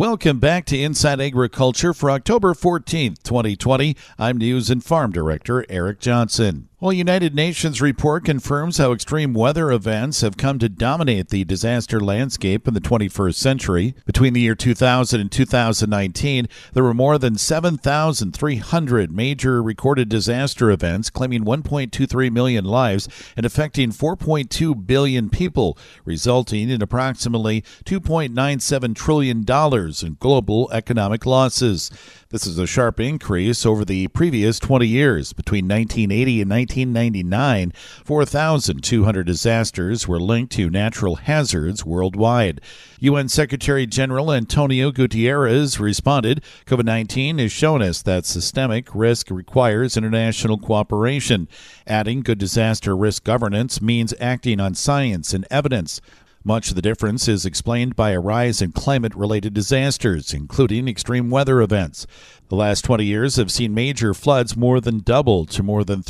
Welcome back to Inside Agriculture for October 14th, 2020. I'm News and Farm Director Eric Johnson. Well, United Nations report confirms how extreme weather events have come to dominate the disaster landscape in the 21st century. Between the year 2000 and 2019, there were more than 7,300 major recorded disaster events, claiming 1.23 million lives and affecting 4.2 billion people, resulting in approximately $2.97 trillion in global economic losses. This is a sharp increase over the previous 20 years. Between 1980 and 1999, 4,200 disasters were linked to natural hazards worldwide. UN Secretary General Antonio Guterres responded, "COVID-19 has shown us that systemic risk requires international cooperation. Adding good disaster risk governance means acting on science and evidence." Much of the difference is explained by a rise in climate-related disasters, including extreme weather events. The last 20 years have seen major floods more than double to more than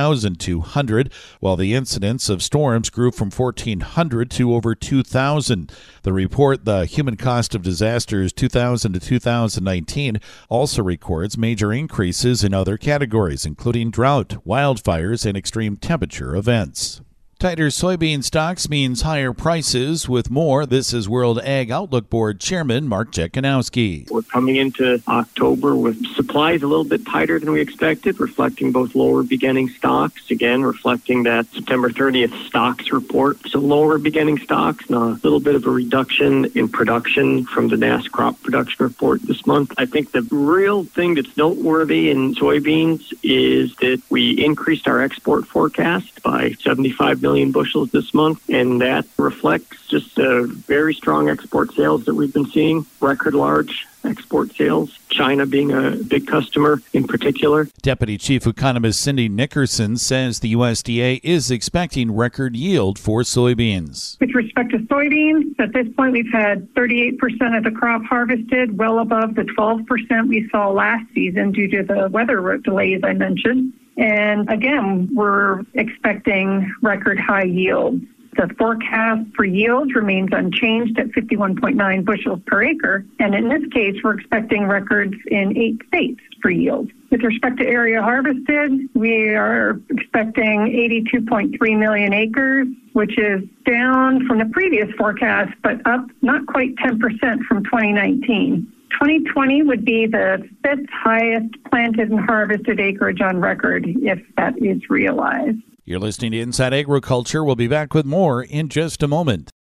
3,200, while the incidence of storms grew from 1,400 to over 2,000. The report, The Human Cost of Disasters 2000 to 2019, also records major increases in other categories, including drought, wildfires, and extreme temperature events. Tighter soybean stocks means higher prices. With more, this is World Ag Outlook Board Chairman Mark Jekanowski. We're coming into October with supplies a little bit tighter than we expected, reflecting both lower beginning stocks, again, reflecting that September 30th stocks report. So lower beginning stocks and a little bit of a reduction in production from the NASS crop production report this month. I think the real thing that's noteworthy in soybeans is that we increased our export forecast by 75 million bushels this month, and that reflects just very strong export sales that we've been seeing, record large export sales, China being a big customer in particular. Deputy Chief Economist Cindy Nickerson says the USDA is expecting record yield for soybeans. With respect to soybeans, at this point we've had 38% of the crop harvested, well above the 12% we saw last season due to the weather delays I mentioned. And again, we're expecting record high yields. The forecast for yields remains unchanged at 51.9 bushels per acre. And in this case, we're expecting records in 8 states for yield. With respect to area harvested, we are expecting 82.3 million acres, which is down from the previous forecast, but up not quite 10% from 2019. 2020 would be the 5th highest planted and harvested acreage on record if that is realized. You're listening to Inside Agriculture. We'll be back with more in just a moment.